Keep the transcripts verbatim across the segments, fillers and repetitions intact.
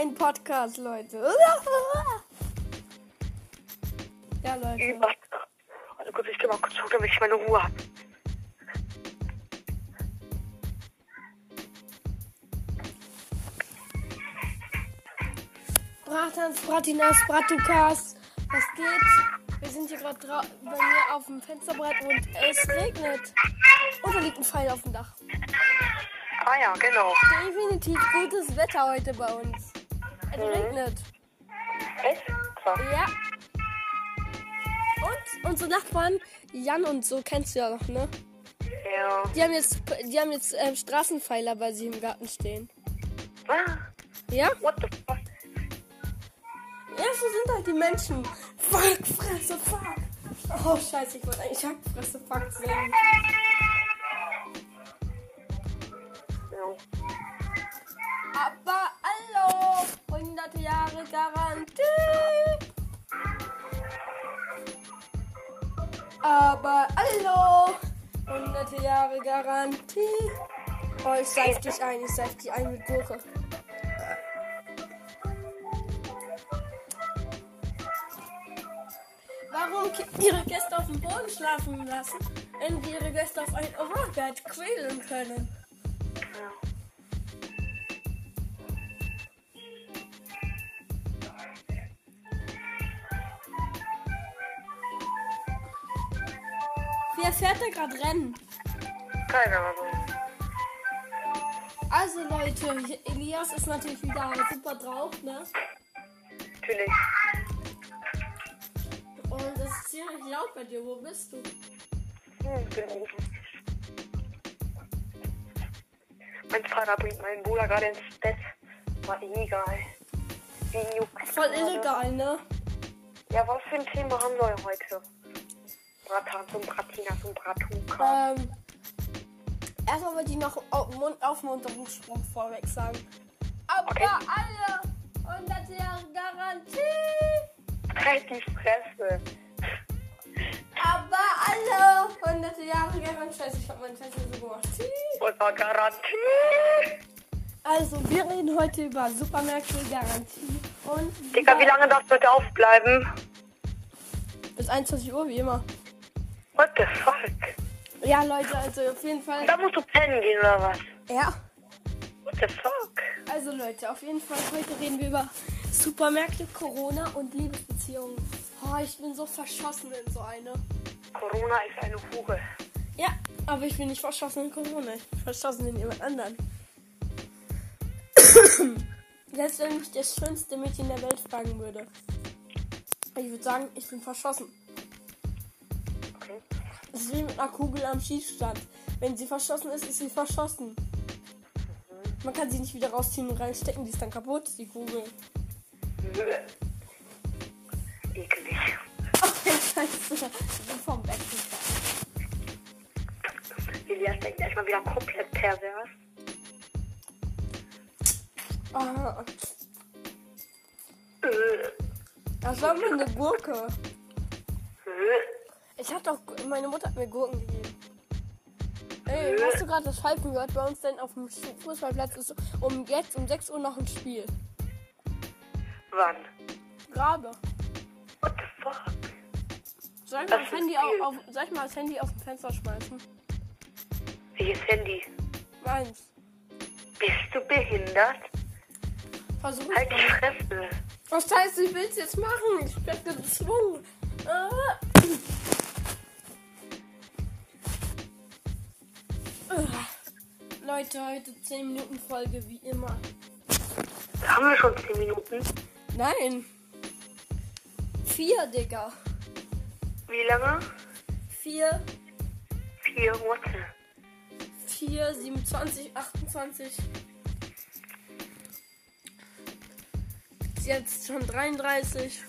ein Podcast, Leute. Ja, Leute. Über. Also gut, ich geh mal kurz hoch, damit ich meine Ruhe habe. Bratans, Bratinas, Bratukas. Was geht? Wir sind hier gerade bei mir auf dem Fensterbrett und es regnet. Und da liegt ein Pfeil auf dem Dach. Ah ja, genau. Definitiv gutes Wetter heute bei uns. Es Mhm. regnet. Echt? Krass. Ja. Und unsere Nachbarn, Jan und so, kennst du ja noch, ne? Ja. Die haben jetzt, die haben jetzt ähm, Straßenpfeiler bei sich im Garten stehen. Ah, Ja? what the fuck? Ja, so sind halt die Menschen. Fuck, Fresse, fuck. Oh, scheiße, ich wollte eigentlich Hackfresse, fuck sagen. Ja. Aber hallo, hundert Jahre Garantie. Aber hallo, hundert Jahre Garantie. Oh, ich seif dich ein, ich seif dich ein mit Gurke. Warum ihre Gäste auf dem Boden schlafen lassen, wenn sie ihre Gäste auf ein Overbed quälen können? Ja. Wer fährt da gerade Rennen? Keine Ahnung. Also Leute, hier- Elias ist natürlich wieder super drauf, ne? Natürlich. Und es ist ziemlich laut bei dir. Wo bist du? Hm, ich bin oben. Mein Vater bringt meinen Bruder gerade ins Bett. War illegal. Wie juckt Voll gerade. illegal, ne? Ja, was für ein Thema haben wir heute? Bratans und Bratinas und Bratuka. Ähm, erstmal wollte ich noch au- Mund Aufmunterungsspruch vorweg sagen. Aber Okay. alle hundert Jahre Garantie. Halt die Fresse. Aber alle hundert Jahre Garantie. Scheiße, ich hab meinen Scheiße so gemacht. Unter Garantie. Also, wir reden heute über Supermärkte Garantie. Und Digga, wie lange darfst du heute aufbleiben? bis einundzwanzig Uhr, wie immer. What the fuck? Ja, Leute, also auf jeden Fall. Da musst du pennen gehen, oder was? Ja. What the fuck? Also Leute, auf jeden Fall heute reden wir über Supermärkte, Corona und Liebesbeziehungen. Oh, ich bin so verschossen in so eine. Corona ist eine Hure. Ja, aber ich bin nicht verschossen in Corona. Ich bin verschossen in jemand anderen. Selbst wenn mich das schönste Mädchen der Welt fragen würde. Ich würde sagen, ich bin verschossen. Okay. Es ist wie mit einer Kugel am Schießstand. Wenn sie verschossen ist, ist sie verschossen. Man kann sie nicht wieder rausziehen und reinstecken, die ist dann kaputt, die Kugel. Ekelig. Okay, scheiße. Ich bin vom Bett gefallen. Elias denkt erstmal wieder komplett pervers. Ah, Äh, das war mal eine Gurke. äh, Ich hatte doch, meine Mutter hat mir Gurken gegeben. Ey, hast du gerade das Pfeifen gehört? Bei uns denn auf dem Fußballplatz ist um jetzt um sechs Uhr noch ein Spiel. Wann? Gerade. What the fuck? Soll ich Das mal das ist Handy viel. auf, auf, soll ich mal das Handy auf dem Fenster schmeißen? Welches Handy? Meins. Bist du behindert? Versuch Halt die mal. Fresse. Oh scheiße, ich will's jetzt machen. Ich werd gezwungen. Ah. Ah. Leute, heute zehn Minuten Folge wie immer. Haben wir schon zehn Minuten? Nein. Vier, Digga. Wie lange? Vier, Vier Uhr. vier, siebenundzwanzig, achtundzwanzig. Jetzt schon dreiunddreißig.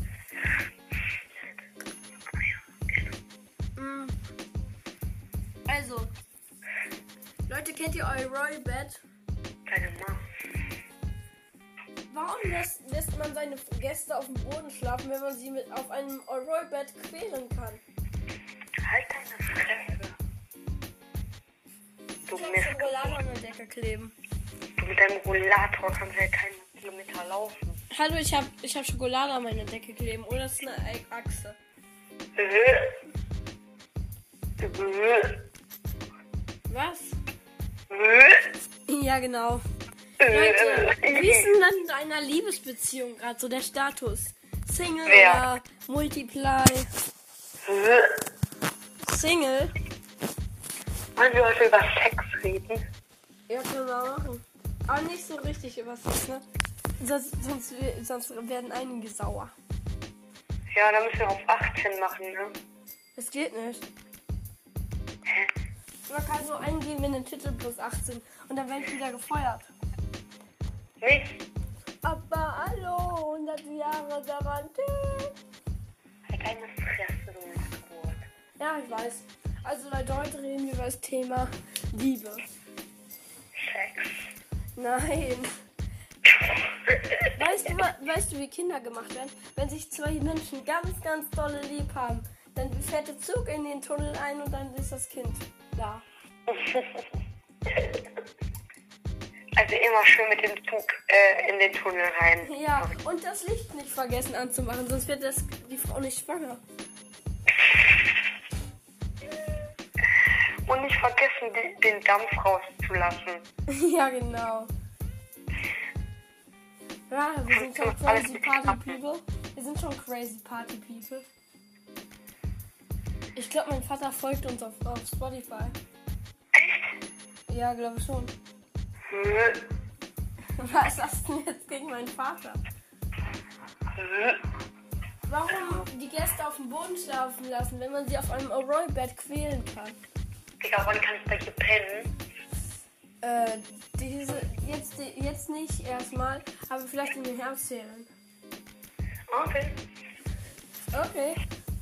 Mm. Also, Leute, kennt ihr Roy Bed? Keine Maus. Warum lässt, lässt man seine Gäste auf dem Boden schlafen, wenn man sie mit auf einem Roy Bed quälen kann? Halt deine Fresse. Du Ich kann Mist. Rollator an der Decke kleben. Du mit deinem Rollator kannst ja keinen Kilometer laufen. Hallo, ich hab, ich hab Schokolade an meine Decke kleben. Oder das ist eine Achse. Was? Ja, genau. Leute, wie ist denn dann in einer Liebesbeziehung gerade so der Status? Single Wer? oder Multiply? Single? Wollen wir heute über Sex reden? Ja, können wir machen. Aber nicht so richtig über Sex, ne? Sonst, sonst, sonst werden einige sauer. Ja, da müssen wir auf achtzehn machen, ne? Das geht nicht. Man kann so eingeben in den Titel plus achtzehn und dann werden wieder gefeuert. Nicht? Aber hallo, hundert Jahre Garantie. Halt deine Fresse, du Mistbrot. Ja, ich weiß. Also Leute, heute reden wir über das Thema Liebe. Sex. Nein. Weißt du, wa- weißt du, wie Kinder gemacht werden? Wenn sich zwei Menschen ganz, ganz dolle lieb haben, dann fährt der Zug in den Tunnel ein und dann ist das Kind da. Also immer schön mit dem Zug äh, in den Tunnel rein. Ja, und das Licht nicht vergessen anzumachen, sonst wird das, die Frau nicht schwanger. Und nicht vergessen, die, den Dampf rauszulassen. Ja, genau. Ja, wir sind schon crazy Party People. Wir sind schon crazy Party People. Ich glaube, mein Vater folgt uns auf, auf Spotify. Ja, glaube schon. Was hast du denn jetzt gegen meinen Vater? Warum die Gäste auf dem Boden schlafen lassen, wenn man sie auf einem O'Roy-Bett quälen kann? Digga, wann kannst du hier pennen? Äh, diese, jetzt, jetzt nicht erstmal, aber vielleicht in den Herbstferien. Okay. Okay.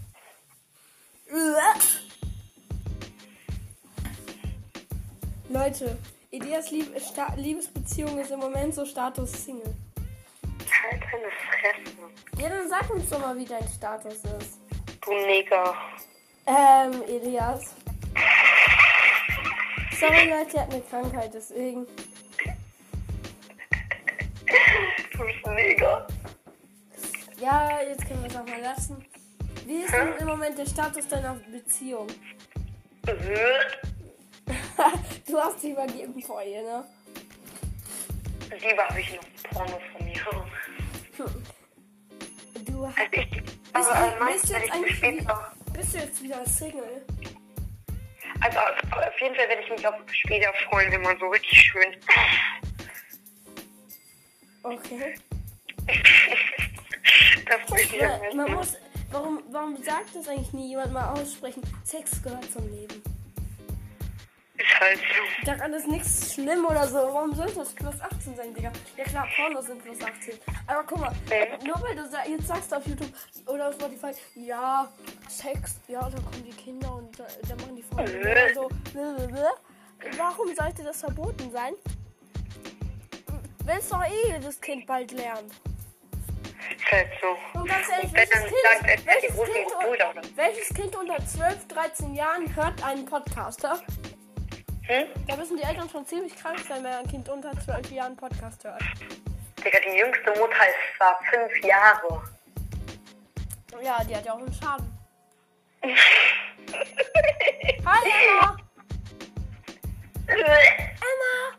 Leute, Ideas Lieb Sta Liebesbeziehung ist im Moment so Status Single. Halt deine Fresse. Ja, dann sag uns doch mal, wie dein Status ist. Du Neger. Ähm, Elias. Sorry, Leute, er hat eine Krankheit, deswegen. Du bist ein Neger. Ja, jetzt können wir es auch mal lassen. Wie ist denn im Moment der Status deiner Beziehung? Du hast dich übergeben vorher, ne? Lieber habe ich noch Porno von mir. Du Also ich, bist, aber du, äh, bist, du wenn jetzt ich eigentlich später, wieder, bist du jetzt wieder Single? also auf jeden Fall werde ich mich auch später freuen, wenn man so richtig schön. Okay. Da freue ich mich am Man, man meisten. muss, warum, warum sagt das eigentlich nie jemand mal aussprechen? Sex gehört zum Leben. Ist halt so. Ich dachte, das ist nichts schlimm oder so. Warum soll das plus achtzehn sein, Digga? Ja klar, Pornos sind plus achtzehn. Aber guck mal, Mhm. nur weil du sa- jetzt sagst auf YouTube oder auf Spotify, ja, Sex, ja, da kommen die Kinder und da, da machen die Frauen Mhm. so. blablabla. Warum sollte das verboten sein? Wenn es doch eh jedes Kind bald lernt. Ist halt so. Und ganz ehrlich, Und wenn welches dann Kind, sagt, er ist die welches, große kind, Brüder, oder? welches Kind unter zwölf, dreizehn Jahren hört einen Podcast, ja? Hm? Da müssen die Eltern schon ziemlich krank sein, wenn ein Kind unter zwölf Jahren einen Podcast hört. Digga, die jüngste Mutter ist zwar fünf Jahre. Ja, die hat ja auch einen Schaden. Hi, Emma! Emma!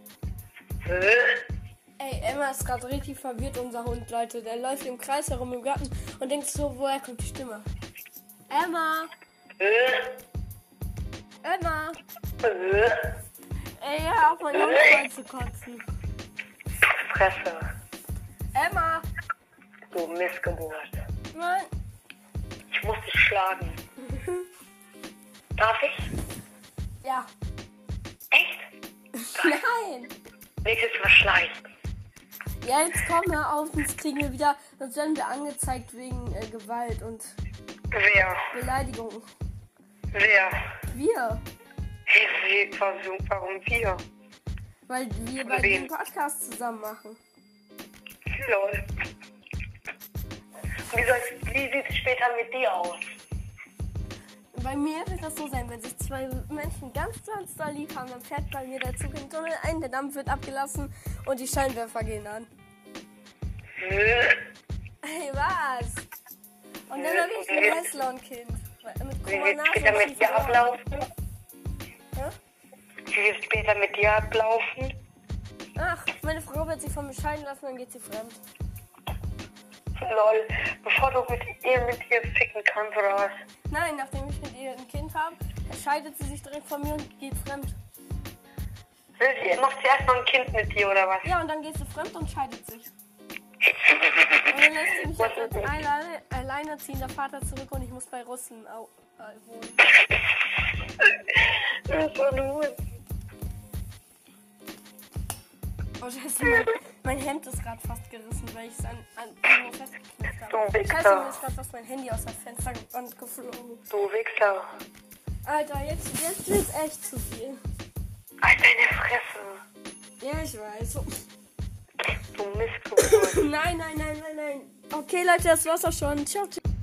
Ey, Emma ist gerade richtig verwirrt, unser Hund, Leute. Der läuft im Kreis herum im Garten und denkt so, woher kommt die Stimme? Emma! Emma! Ey, hör auf, meinen Hund voll zu kotzen. Fresse. Emma! Du Missgeburt. Nein! Ich muss dich schlagen. Darf ich? Ja. Echt? Nein! Nächstes Mal schleicht. Ja, jetzt komm mal auf, sonst kriegen wir wieder, sonst werden wir angezeigt wegen äh, Gewalt und Wer? Beleidigung. Wer? Wir, Hey, wie, warum, warum wir? weil wir bei Wen? dem Podcast zusammen machen. Lol. Wie, soll, wie sieht es später mit dir aus? Bei mir wird das so sein, wenn sich zwei Menschen ganz, ganz doll lieb haben, dann fährt bei mir der Zug in den Tunnel ein, der Dampf wird abgelassen und die Scheinwerfer gehen an. Hey, was? Und dann habe ich ein Heißlaugenkind. Mit Wie wird es später mit dir ablaufen? Ja? Wie wird es später mit dir ablaufen? Ach, meine Frau wird sich von mir scheiden lassen, dann geht sie fremd. Lol, bevor du mit ihr mit ihr ficken kannst, oder was? Nein, nachdem ich mit ihr ein Kind habe, scheidet sie sich direkt von mir und geht fremd. Will sie, macht sie erstmal ein Kind mit dir, oder was? Ja, und dann geht sie fremd und scheidet sich. Und dann lässt sie mich Was als ist das? alleine, alleinerziehender Vater zurück und ich muss bei Russen au, äh, wohnen. Das ist so gut. Oh, scheiße, mein, mein Hemd ist gerade fast gerissen, weil ich es an, an irgendwo festgeknüpft habe. Du Wichser. Scheiße, mir ist gerade fast mein Handy aus dem Fenster ge- geflogen. Du Wichser. Alter, jetzt, jetzt wird's echt zu viel. Halt deine Fresse. Ja, ich weiß. Du Mistgeburt. Nein, nein, nein, nein, nein. Okay, Leute, das war's auch schon. Ciao, ciao.